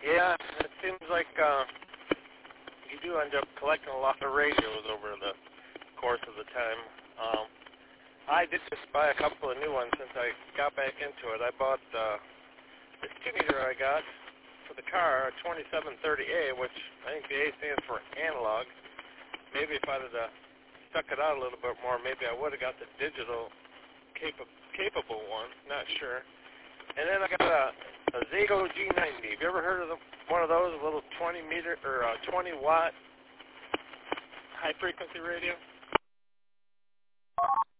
Yeah, it seems like you do end up collecting a lot of radios over the course of the time. I did just buy a couple of new ones since I got back into it. I bought this 2-meter I got for the car, a 2730A, which I think the A stands for analog. Maybe if I'd have stuck it out a little bit more, maybe I would have got the digital capable one, not sure. And then I got a Zato G90. Have you ever heard of one of those, a little 20-meter or 20-watt high-frequency radio?